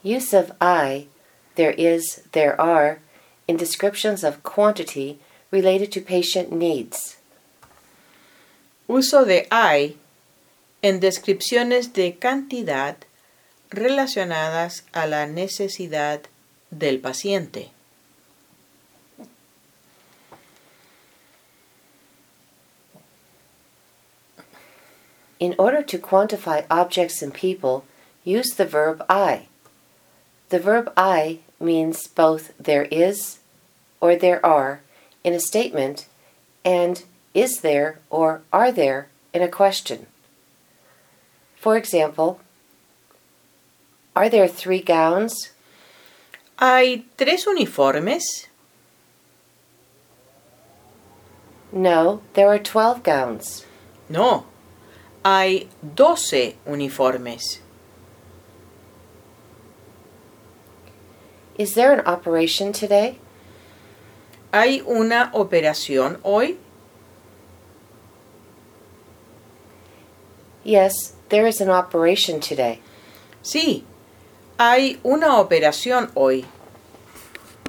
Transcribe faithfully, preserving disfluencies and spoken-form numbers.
Use of I, there is, there are, in descriptions of quantity related to patient needs. Uso de I en descripciones de cantidad relacionadas a la necesidad del paciente. In order to quantify objects and people, use the verb I. The verb I means both there is or there are in a statement and is there or are there in a question. For example, are there three gowns? ¿Hay tres uniformes? No, there are twelve gowns. No, hay doce uniformes. Is there an operation today? ¿Hay una operación hoy? Yes, there is an operation today. Sí, hay una operación hoy.